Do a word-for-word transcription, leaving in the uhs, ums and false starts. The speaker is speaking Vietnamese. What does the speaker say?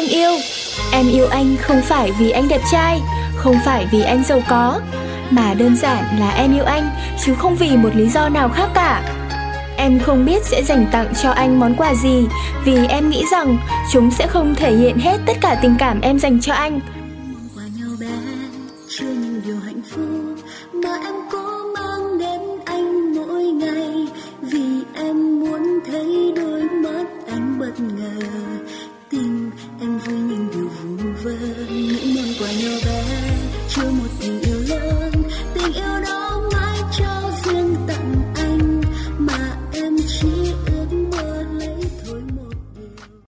em yêu. Em yêu anh không phải vì anh đẹp trai, không phải vì anh giàu có, mà đơn giản là em yêu anh, chứ không vì một lý do nào khác cả. Em không biết sẽ dành tặng cho anh món quà gì, vì em nghĩ rằng chúng sẽ không thể hiện hết tất cả tình cảm em dành cho anh. Qua nhau bé, chưa những điều hạnh phúc mà em cố mang đến